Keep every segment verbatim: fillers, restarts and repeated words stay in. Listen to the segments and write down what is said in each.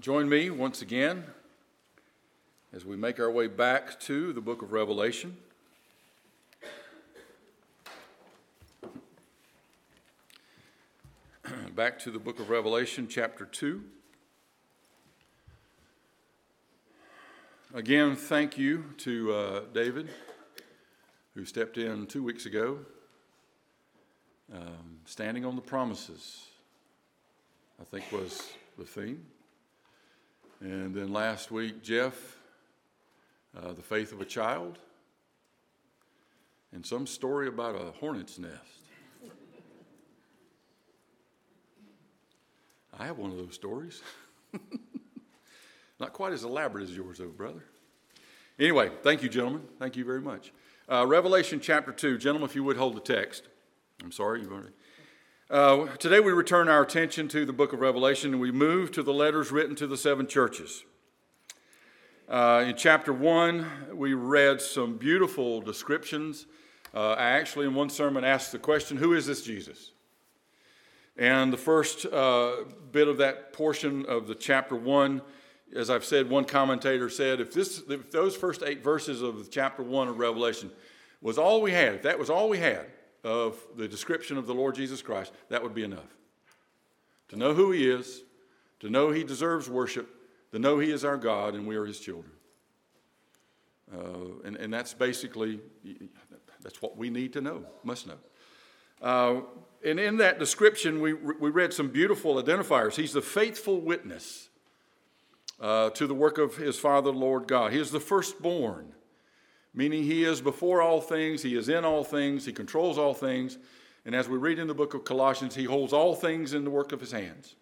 Join me once again as we make our way back to the book of Revelation. Back to the book of Revelation, chapter two. Again, thank you to uh, David, who stepped in two weeks ago, um, standing on the promises, I think was the theme. And then last week, Jeff, uh, the faith of a child, and some story about a hornet's nest. I have one of those stories. Not quite as elaborate as yours, though, brother. Anyway, thank you, gentlemen. Thank you very much. Uh, Revelation chapter two. Gentlemen, if you would hold the text. I'm sorry, you've already... Uh, today we return our attention to the book of Revelation, and we move to the letters written to the seven churches. Uh, in chapter one, we read some beautiful descriptions. Uh, I actually, in one sermon, asked the question, who is this Jesus? And the first uh, bit of that portion of the chapter one, as I've said, one commentator said, if, this, if those first eight verses of chapter one of Revelation was all we had, if that was all we had, of the description of the Lord Jesus Christ, that would be enough. To know who he is, to know he deserves worship, to know he is our God and we are his children. Uh, and, and that's basically, that's what we need to know, must know. Uh, and in that description, we, we read some beautiful identifiers. He's the faithful witness uh, to the work of his Father, Lord God. He is the firstborn, meaning he is before all things, he is in all things, he controls all things. And as we read in the book of Colossians, he holds all things in the work of his hands.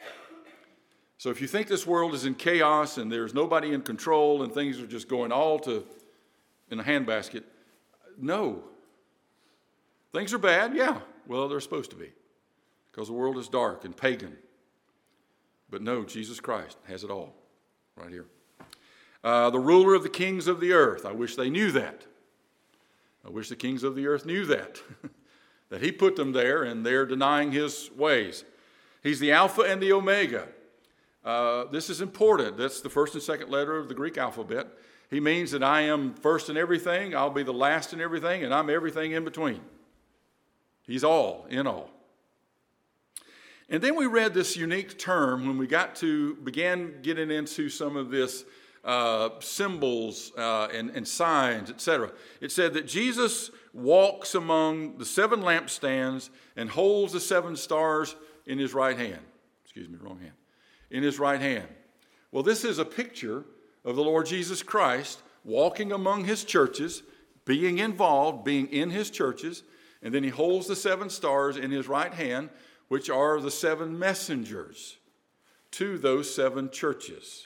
So if you think this world is in chaos and there's nobody in control and things are just going all to in a handbasket, no. Things are bad, yeah. Well, they're supposed to be because the world is dark and pagan. But no, Jesus Christ has it all right here. Uh, the ruler of the kings of the earth. I wish they knew that. I wish the kings of the earth knew that. That he put them there and they're denying his ways. He's the Alpha and the Omega. Uh, this is important. That's the first and second letter of the Greek alphabet. He means that I am first in everything, I'll be the last in everything, and I'm everything in between. He's all in all. And then we read this unique term when we got to began getting into some of this Uh, symbols uh, and, and signs, et cetera. It said that Jesus walks among the seven lampstands and holds the seven stars in his right hand. Excuse me, wrong hand. In his right hand. Well, this is a picture of the Lord Jesus Christ walking among his churches, being involved, being in his churches, and then he holds the seven stars in his right hand, which are the seven messengers to those seven churches.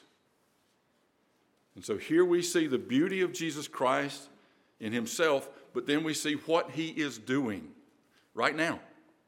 And so here we see the beauty of Jesus Christ in himself, but then we see what he is doing right now.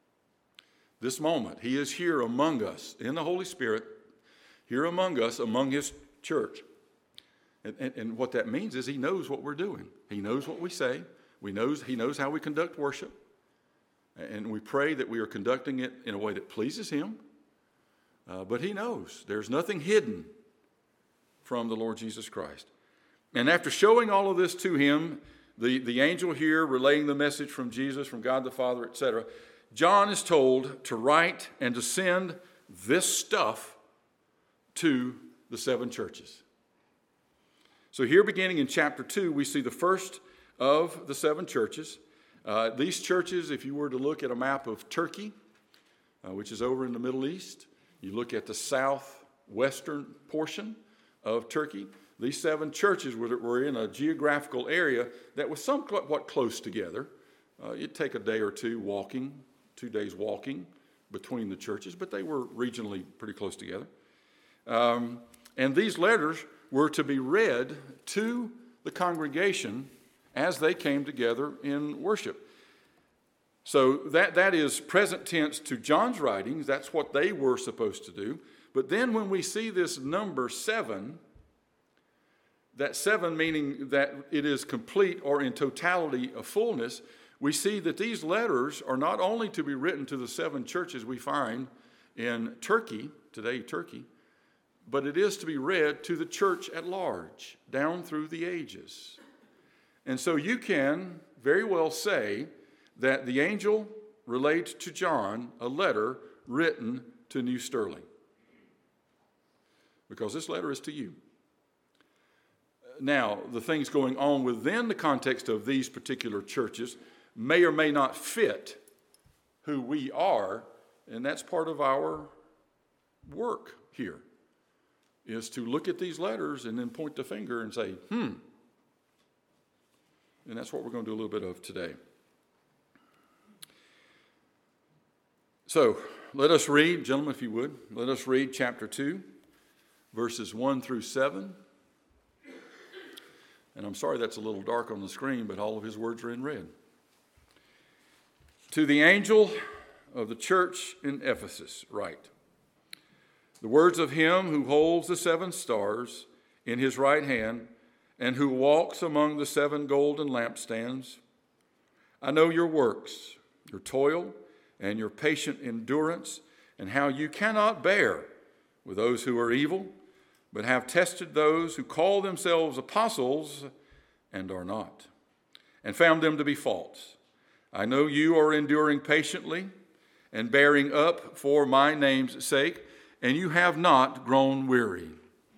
This moment, he is here among us in the Holy Spirit, here among us, among his church. And, and, and what that means is he knows what we're doing. He knows what we say. We knows, he knows how we conduct worship. And we pray that we are conducting it in a way that pleases him. Uh, but he knows there's nothing hidden from the Lord Jesus Christ. And after showing all of this to him, the, the angel here relaying the message from Jesus, from God the Father, et cetera, John is told to write and to send this stuff to the seven churches. So here beginning in chapter two, we see the first of the seven churches. Uh, these churches, if you were to look at a map of Turkey, uh, which is over in the Middle East, you look at the southwestern portion of Turkey, these seven churches were in a geographical area that was somewhat close together. Uh, it'd take a day or two walking, two days walking between the churches, but they were regionally pretty close together. Um, and these letters were to be read to the congregation as they came together in worship. So that, that is present tense to John's writings. That's what they were supposed to do. But then when we see this number seven, that seven meaning that it is complete or in totality a fullness, we see that these letters are not only to be written to the seven churches we find in Turkey, today Turkey, but it is to be read to the church at large, down through the ages. And so you can very well say that the angel relates to John a letter written to New Sterling, because this letter is to you. Now, the things going on within the context of these particular churches may or may not fit who we are, and that's part of our work here, is to look at these letters and then point the finger and say, hmm. And that's what we're going to do a little bit of today. So, let us read, gentlemen, if you would, let us read chapter two, verses one through seven. And I'm sorry that's a little dark on the screen, but all of his words are in red. To the angel of the church in Ephesus, write, the words of him who holds the seven stars in his right hand and who walks among the seven golden lampstands. I know your works, your toil, and your patient endurance, and how you cannot bear with those who are evil, but have tested those who call themselves apostles and are not, and found them to be false. I know you are enduring patiently and bearing up for my name's sake, and you have not grown weary.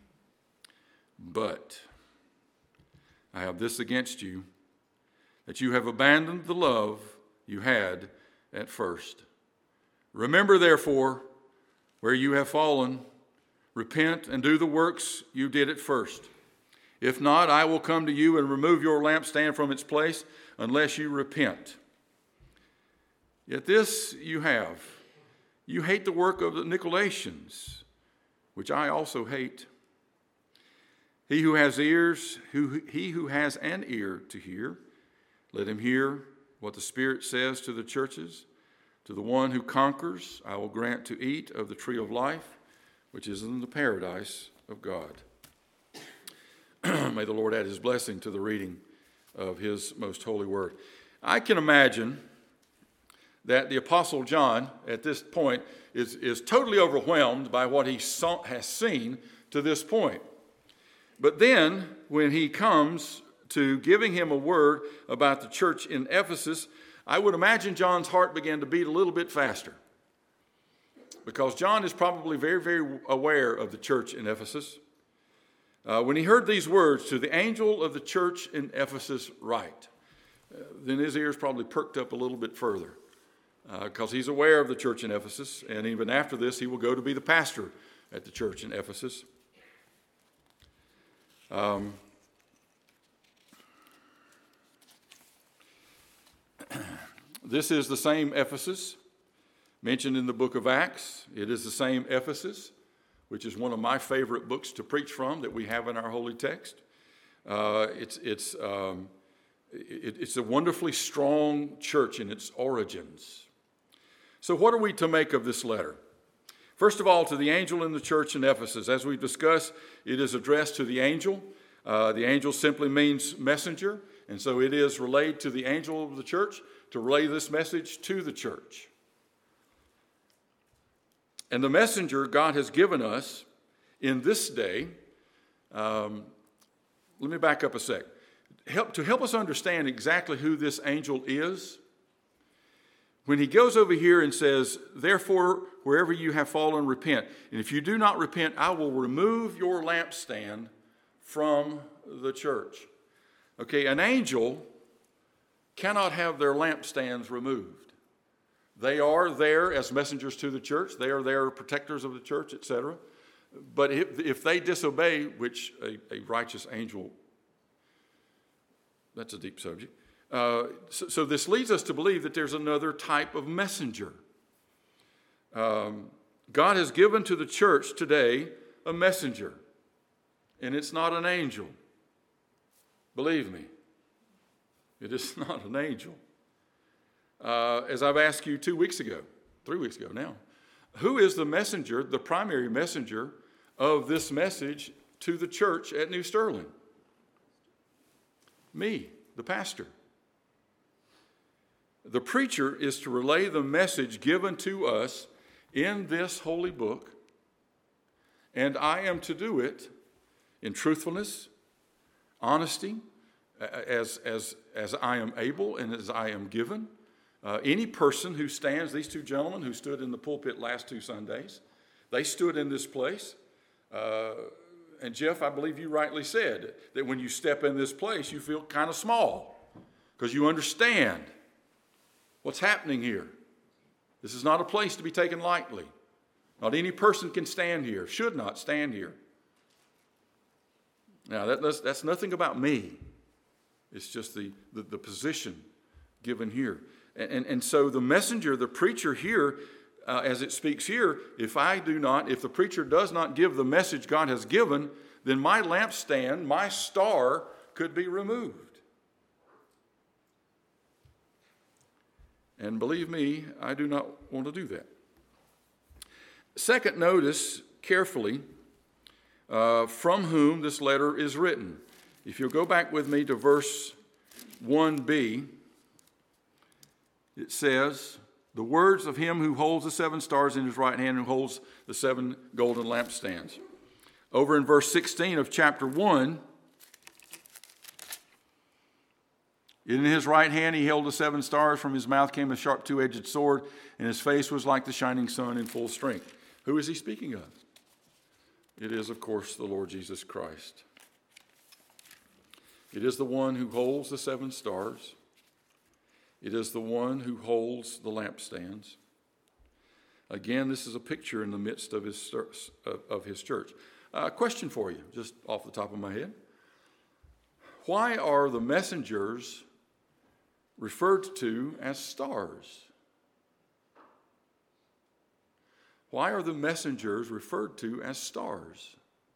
But I have this against you, that you have abandoned the love you had at first. Remember, therefore, where you have fallen, repent and do the works you did at first. If not, I will come to you and remove your lampstand from its place unless you repent. Yet this you have. You hate the work of the Nicolaitans, which I also hate. He who has ears, who, he who has an ear to hear, let him hear what the Spirit says to the churches. To the one who conquers, I will grant to eat of the tree of life, which is in the paradise of God. May the Lord add his blessing to the reading of his most holy word. I can imagine that the Apostle John, at this point, is, is totally overwhelmed by what he saw, has seen to this point. But then, when he comes to giving him a word about the church in Ephesus, I would imagine John's heart began to beat a little bit faster, because John is probably very, very aware of the church in Ephesus. Uh, when he heard these words, to the angel of the church in Ephesus write, uh, then his ears probably perked up a little bit further, because uh, he's aware of the church in Ephesus, and even after this, he will go to be the pastor at the church in Ephesus. Um, this is the same Ephesus mentioned in the book of Acts. It is the same Ephesus, which is one of my favorite books to preach from that we have in our holy text. Uh, it's, it's, um, it, it's a wonderfully strong church in its origins. So what are we to make of this letter? First of all, to the angel in the church in Ephesus. As we've discussed, it is addressed to the angel. Uh, the angel simply means messenger, and so it is relayed to the angel of the church to relay this message to the church. And the messenger God has given us in this day, um, let me back up a sec. Help, to help us understand exactly who this angel is, when he goes over here and says, therefore, wherever you have fallen, repent. And if you do not repent, I will remove your lampstand from the church. Okay, an angel cannot have their lampstands removed. They are there as messengers to the church. They are there protectors of the church, et cetera. But if, if they disobey, which a, a righteous angel, that's a deep subject. Uh, so, so this leads us to believe that there's another type of messenger. Um, God has given to the church today a messenger, and it's not an angel. Believe me, it is not an angel. Uh, as I've asked you two weeks ago, three weeks ago now, who is the messenger, the primary messenger of this message to the church at New Sterling? Me, the pastor. The preacher is to relay the message given to us in this holy book, And I am to do it in truthfulness, honesty, as, as, as I am able and as I am given. Uh, any person who stands, these two gentlemen who stood in the pulpit last two Sundays, they stood in this place. Uh, and Jeff, I believe you rightly said that when you step in this place, you feel kind of small because you understand what's happening here. This is not a place to be taken lightly. Not any person can stand here, should not stand here. Now, that, that's, that's nothing about me. It's just the, the, the position given here. And, and, and so the messenger, the preacher here, uh, as it speaks here, if I do not, if the preacher does not give the message God has given, then my lampstand, my star, could be removed. And believe me, I do not want to do that. Second, notice carefully uh, from whom this letter is written. If you'll go back with me to verse one b, it says, the words of him who holds the seven stars in his right hand, who holds the seven golden lampstands. Over in verse sixteen of chapter one, in his right hand he held the seven stars. From his mouth came a sharp two-edged sword, and his face was like the shining sun in full strength. Who is he speaking of? It is, of course, the Lord Jesus Christ. It is the one who holds the seven stars. It is the one who holds the lampstands. Again, this is a picture in the midst of his, of his church. A uh, question for you, just off the top of my head. Why are the messengers referred to as stars? Why are the messengers referred to as stars?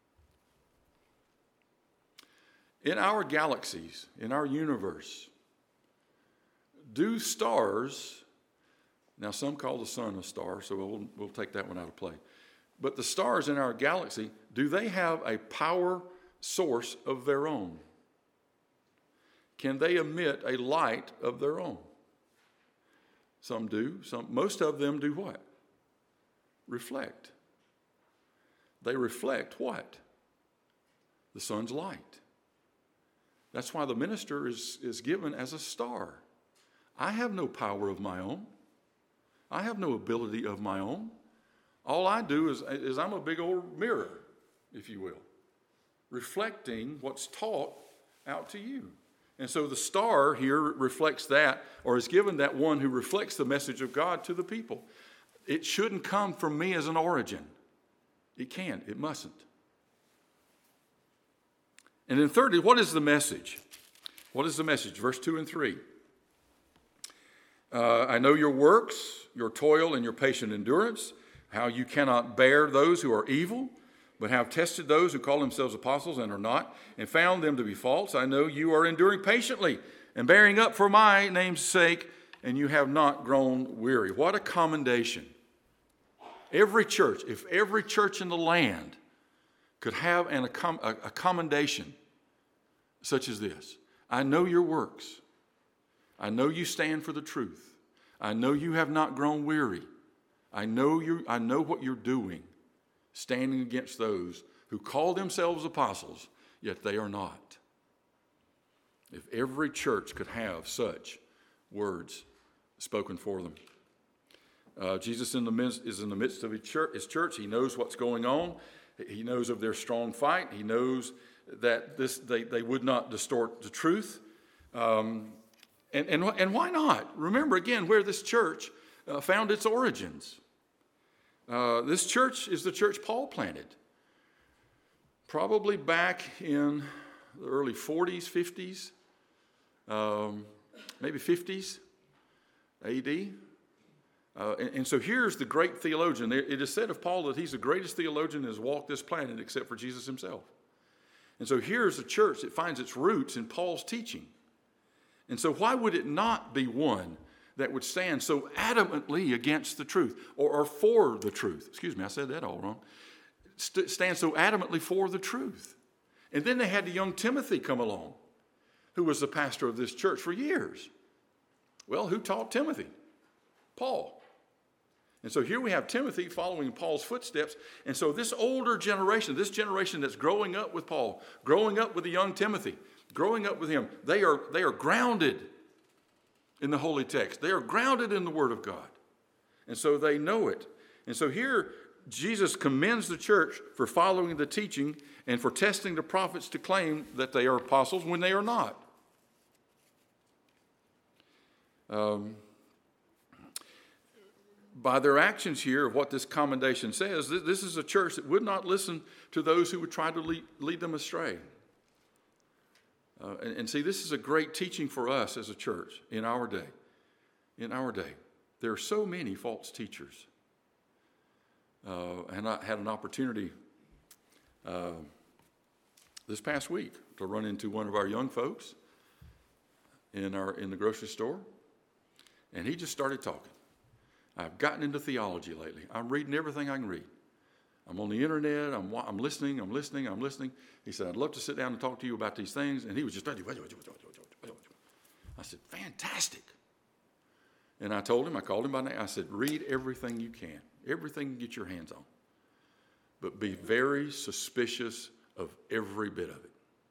In our galaxies, in our universe, do stars, now some call the sun a star, so we'll, we'll take that one out of play. But the stars in our galaxy, do they have a power source of their own? Can they emit a light of their own? Some do. Some, most of them do what? Reflect. They reflect what? The sun's light. That's why the minister is, is given as a star. I have no power of my own. I have no ability of my own. All I do is, is I'm a big old mirror, if you will, reflecting what's taught out to you. And so the star here reflects that, or is given that one who reflects the message of God to the people. It shouldn't come from me as an origin. It can't. It mustn't. And then thirdly, what is the message? What is the message? Verse two and three. Uh, I know your works, your toil, and your patient endurance, how you cannot bear those who are evil, but have tested those who call themselves apostles and are not, and found them to be false. I know you are enduring patiently and bearing up for my name's sake, and you have not grown weary. What a commendation. Every church, if every church in the land could have an, a, a commendation such as this. I know your works. I know you stand for the truth. I know you have not grown weary. I know you. I know what you're doing, standing against those who call themselves apostles, yet they are not. If every church could have such words spoken for them. Uh, Jesus in the midst, is in the midst of his church, his church. He knows what's going on. He knows of their strong fight. He knows that this they, they would not distort the truth. Um, and, and, and why not? Remember again where this church uh, found its origins. Uh, this church is the church Paul planted. Probably back in the early forties, fifties, um, maybe fifties A D. Uh, and, and so here's the great theologian. It is said of Paul that he's the greatest theologian that has walked this planet except for Jesus himself. And so here's a church that finds its roots in Paul's teaching. And so why would it not be one that would stand so adamantly against the truth or, or for the truth? Excuse me, I said that all wrong. St- stand so adamantly for the truth. And then they had the young Timothy come along, who was the pastor of this church for years. Well, who taught Timothy? Paul. And so here we have Timothy following Paul's footsteps. And so this older generation, this generation that's growing up with Paul, growing up with the young Timothy, growing up with him, they are, they are grounded in the holy text. They are grounded in the Word of God. And so they know it. And so here Jesus commends the church for following the teaching and for testing the prophets to claim that they are apostles when they are not. Um, by their actions here of what this commendation says, this is a church that would not listen to those who would try to lead, lead them astray. Uh, and, and see, this is a great teaching for us as a church in our day. In our day, there are so many false teachers. Uh, and I had an opportunity uh, this past week to run into one of our young folks in our in the grocery store, and he just started talking. I've gotten into theology lately. I'm reading everything I can read. I'm on the internet. I'm I'm listening. I'm listening. I'm listening. He said, "I'd love to sit down and talk to you about these things." And he was just, I said, "Fantastic." And I told him, I called him by name. I said, "Read everything you can, everything you get your hands on, but be very suspicious of every bit of it.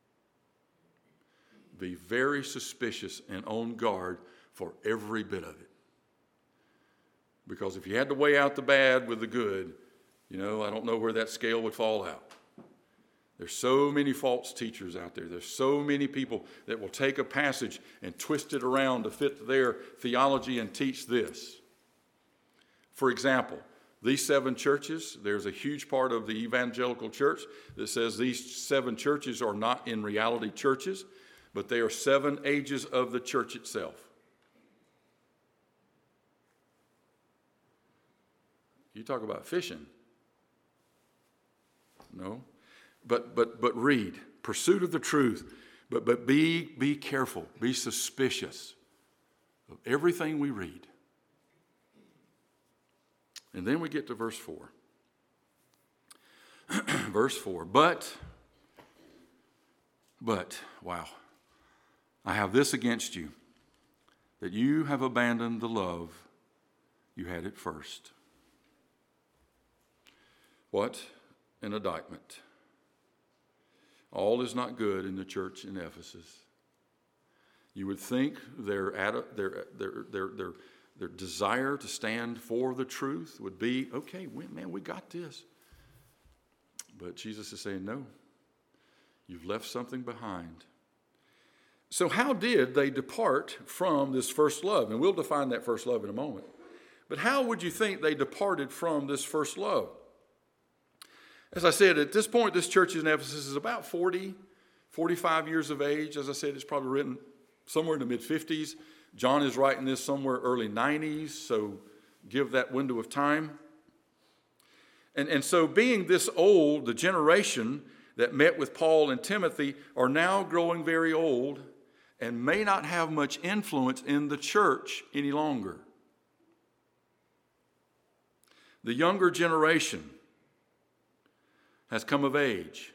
Be very suspicious and on guard for every bit of it. Because if you had to weigh out the bad with the good, you know, I don't know where that scale would fall out. There's so many false teachers out there. There's so many people that will take a passage and twist it around to fit their theology and teach this. For example, these seven churches, there's a huge part of the evangelical church that says these seven churches are not in reality churches, but they are seven ages of the church itself. You talk about fishing. No. But but but read. Pursuit of the truth. But but be be careful. Be suspicious of everything we read. And then we get to verse four. Verse four. But, but, wow. I have this against you, that you have abandoned the love you had at first. What an indictment. All is not good in the church in Ephesus. You would think their, their, their, their, their, their desire to stand for the truth would be, okay, man, we got this. But Jesus is saying, no, you've left something behind. So how did they depart from this first love? And we'll define that first love in a moment. But how would you think they departed from this first love? As I said, at this point, this church in Ephesus is about forty, forty-five years of age. As I said, it's probably written somewhere in the mid-fifties. John is writing this somewhere early nineties, so give that window of time. And, and so being this old, the generation that met with Paul and Timothy are now growing very old and may not have much influence in the church any longer. The younger generation has come of age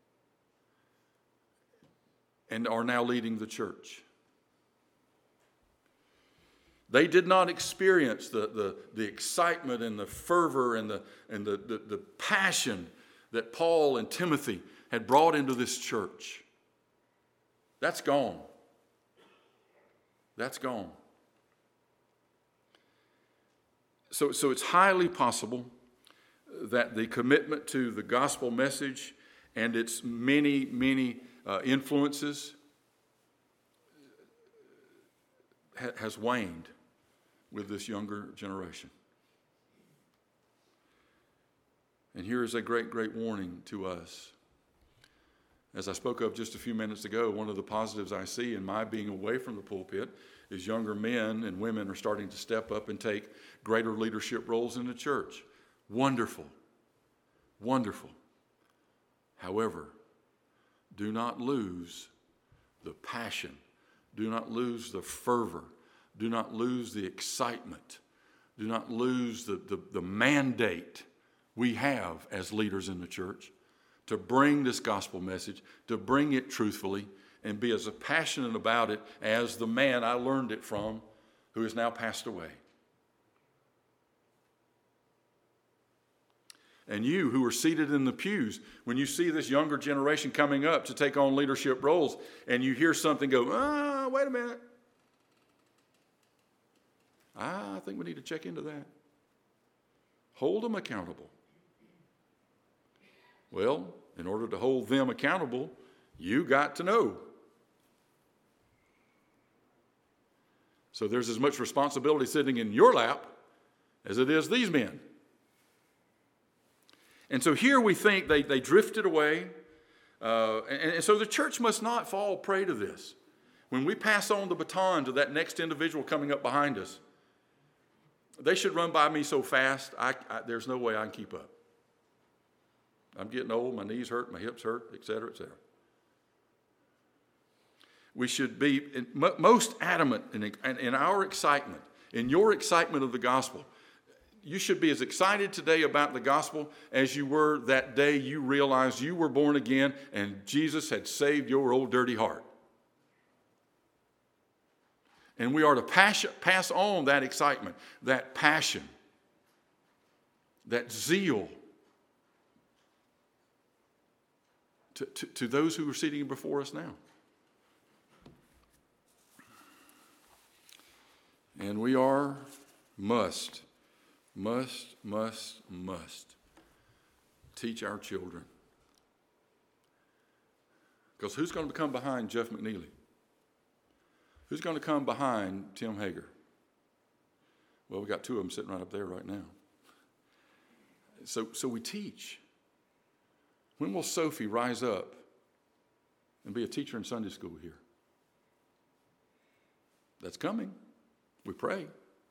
and are now leading the church. They did not experience the, the, the excitement and the fervor and, the, and the, the, the passion that Paul and Timothy had brought into this church. That's gone. That's gone. So, so it's highly possible that the commitment to the gospel message and its many, many uh, influences ha- has waned with this younger generation. And here is a great, great warning to us. As I spoke of just a few minutes ago, one of the positives I see in my being away from the pulpit is younger men and women are starting to step up and take greater leadership roles in the church. Wonderful. Wonderful. However, do not lose the passion. Do not lose the fervor. Do not lose the excitement. Do not lose the, the, the mandate we have as leaders in the church to bring this gospel message, to bring it truthfully, and be as passionate about it as the man I learned it from who has now passed away. And you who are seated in the pews, when you see this younger generation coming up to take on leadership roles, and you hear something go, ah, wait a minute. I think we need to check into that. Hold them accountable. Well, in order to hold them accountable, you got to know. So there's as much responsibility sitting in your lap as it is these men. And so here we think they, they drifted away. Uh, and, and so the church must not fall prey to this. When we pass on the baton to that next individual coming up behind us, they should run by me so fast, I, I, there's no way I can keep up. I'm getting old, my knees hurt, my hips hurt, et cetera, et cetera. We should be most adamant in, in our excitement, in your excitement of the gospel. You should be as excited today about the gospel as you were that day you realized you were born again and Jesus had saved your old dirty heart. And we are to pass, pass on that excitement, that passion, that zeal to, to, to those who are sitting before us now. And we are, must, must, must, must teach our children. Because who's going to come behind Jeff McNeely? Who's going to come behind Tim Hager? Well, we got two of them sitting right up there right now. So, so we teach. When will Sophie rise up and be a teacher in Sunday school here? That's coming. We pray.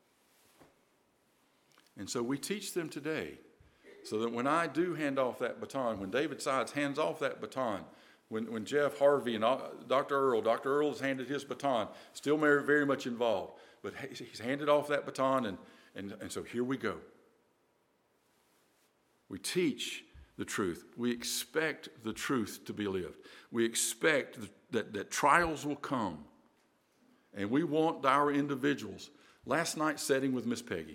And so we teach them today so that when I do hand off that baton, when David Sides hands off that baton, when, when Jeff Harvey and Doctor Earl, Doctor Earl has handed his baton, still very, very much involved, but he's handed off that baton, and, and, and so here we go. We teach the truth. We expect the truth to be lived. We expect that, that trials will come. And we want our individuals. Last night's setting with Miss Peggy,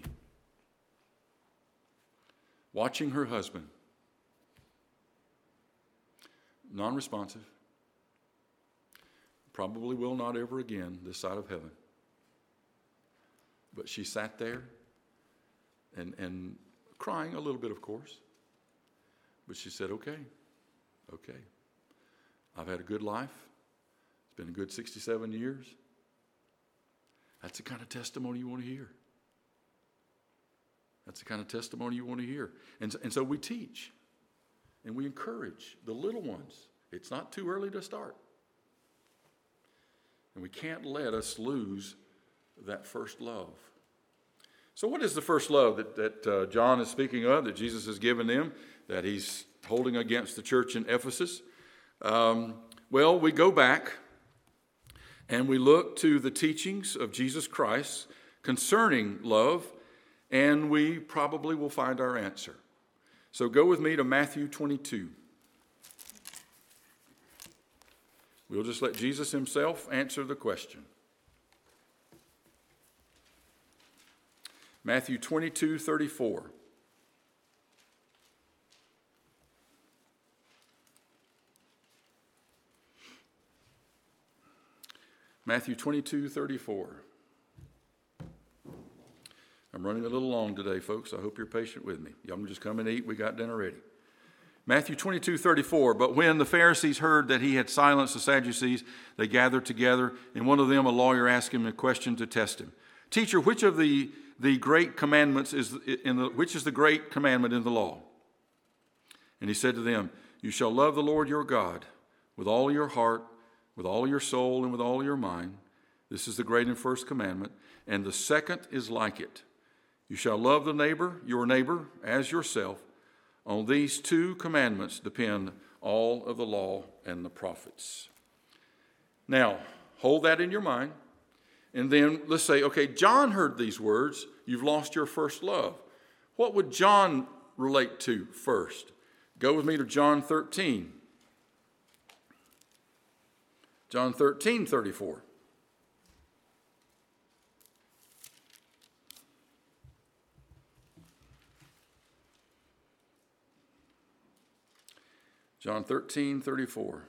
watching her husband, non-responsive, probably will not ever again this side of heaven. But she sat there and, and crying a little bit, of course. But she said, okay, okay. I've had a good life. It's been a good sixty-seven years. That's the kind of testimony you want to hear. That's the kind of testimony you want to hear. And, and so we teach and we encourage the little ones. It's not too early to start. And we can't let us lose that first love. So what is the first love that, that uh, John is speaking of, that Jesus has given them, that he's holding against the church in Ephesus? Um, well, we go back and we look to the teachings of Jesus Christ concerning love, and we probably will find our answer. So go with me to Matthew twenty-two. We'll just let Jesus himself answer the question. Matthew twenty-two thirty-four. Matthew twenty-two thirty-four. I'm running a little long today, folks. I hope you're patient with me. Y'all can just come and eat. We got dinner ready. Matthew twenty-two thirty-four. But when the Pharisees heard that he had silenced the Sadducees, they gathered together, and one of them, a lawyer, asked him a question to test him. Teacher, which of the, the great commandments is in the which is the great commandment in the law? And he said to them, you shall love the Lord your God with all your heart, with all your soul, and with all your mind. This is the great and first commandment. And the second is like it. You shall love the neighbor, your neighbor, as yourself. On these two commandments depend all of the law and the prophets. Now, hold that in your mind. And then let's say, okay, John heard these words. You've lost your first love. What would John relate to first? Go with me to John thirteen. John thirteen thirty-four. John thirteen thirty-four.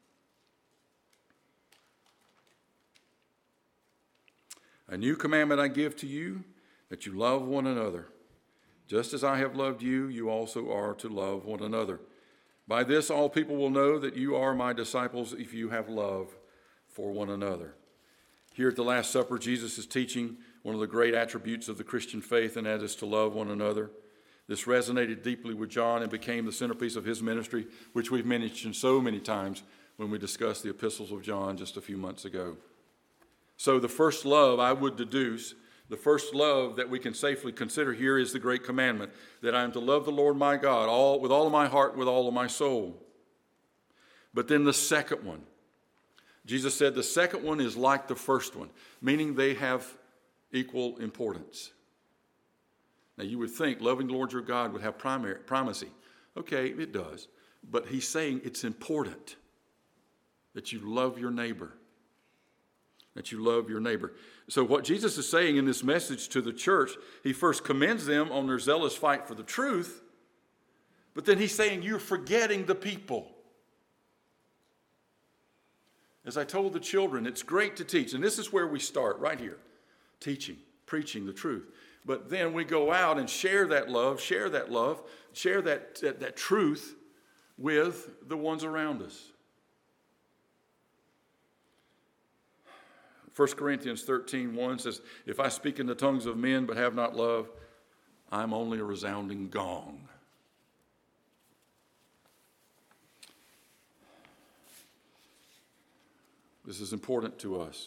A new commandment I give to you, that you love one another. Just as I have loved you, you also are to love one another. By this all people will know that you are my disciples if you have love for one another. Here at the Last Supper, Jesus is teaching one of the great attributes of the Christian faith, and that is to love one another. This resonated deeply with John and became the centerpiece of his ministry, which we've mentioned so many times when we discussed the epistles of John just a few months ago. So the first love I would deduce, the first love that we can safely consider here is the great commandment, that I am to love the Lord my God all with all of my heart, with all of my soul. But then the second one, Jesus said the second one is like the first one, meaning they have equal importance. Now you would think loving the Lord your God would have primary, primacy. Okay, it does. But he's saying it's important that you love your neighbor. That you love your neighbor. So what Jesus is saying in this message to the church, he first commends them on their zealous fight for the truth, but then he's saying you're forgetting the people. As I told the children, it's great to teach, and this is where we start, right here, teaching, preaching the truth. But then we go out and share that love, share that love, share that, that, that truth with the ones around us. First Corinthians thirteen one says, if I speak in the tongues of men but have not love, I'm only a resounding gong. This is important to us.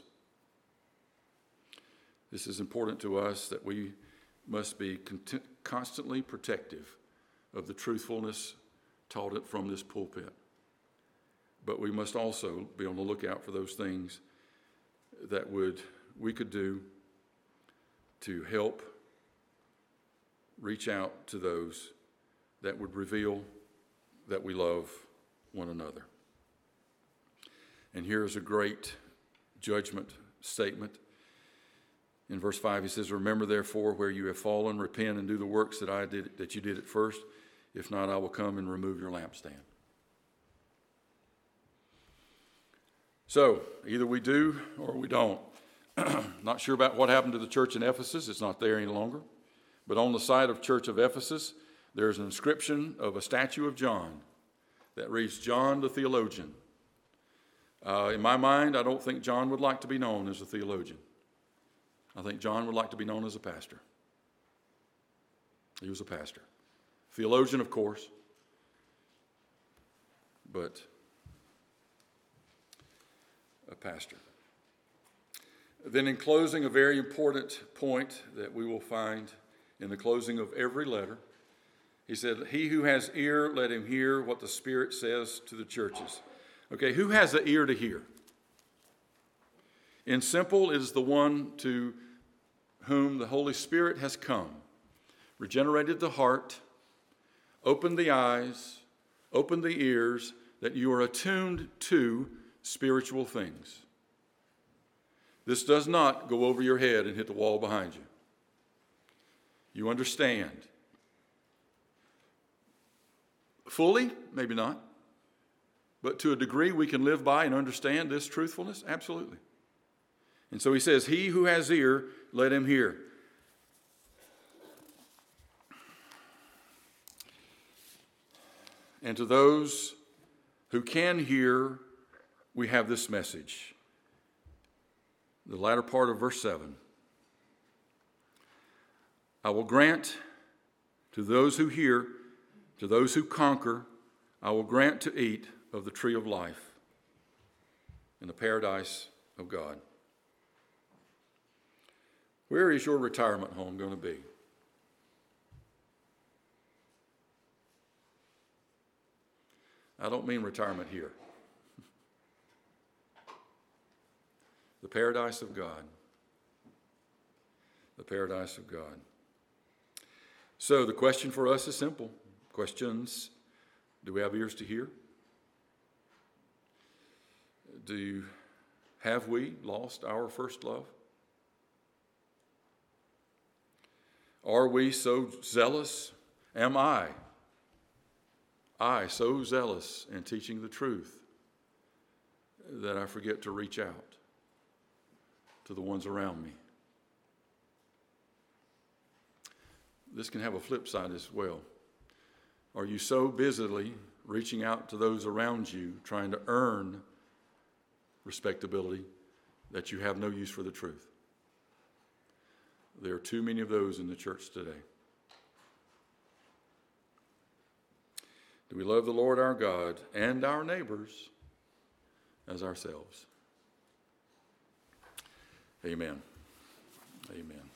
This is important to us that we must be cont- constantly protective of the truthfulness taught from this pulpit. But we must also be on the lookout for those things that would we could do to help reach out to those that would reveal that we love one another. And here's a great judgment statement. In verse five, he says, remember therefore where you have fallen, repent and do the works that I did that you did at first. If not, I will come and remove your lampstand. So, either we do or we don't. Not sure about what happened to the church in Ephesus. It's not there any longer. But on the site of Church of Ephesus, there's an inscription of a statue of John that reads, John the theologian. Uh, in my mind, I don't think John would like to be known as a theologian. I think John would like to be known as a pastor. He was a pastor. Theologian, of course. But a pastor. Then in closing, a very important point that we will find in the closing of every letter, he said, he who has ear, let him hear what the Spirit says to the churches. Okay, who has the ear to hear? In simple, it is the one to whom the Holy Spirit has come, regenerated the heart, opened the eyes, opened the ears, that you are attuned to spiritual things. This does not go over your head and hit the wall behind you. You understand. Fully? Maybe not. But to a degree we can live by and understand this truthfulness? Absolutely. And so he says, he who has ear, let him hear. And to those who can hear, we have this message. The latter part of verse seven. I will grant to those who hear, to those who conquer, I will grant to eat of the tree of life in the paradise of God. Where is your retirement home going to be? I don't mean retirement here. The paradise of God. The paradise of God. So the question for us is simple. Questions: do we have ears to hear? Do you, have we lost our first love? Are we so zealous? Am I I so zealous in teaching the truth that I forget to reach out to the ones around me. This can have a flip side as well. Are you so busily reaching out to those around you, trying to earn respectability, that you have no use for the truth? There are too many of those in the church today. Do we love the Lord our God and our neighbors as ourselves? Amen. Amen.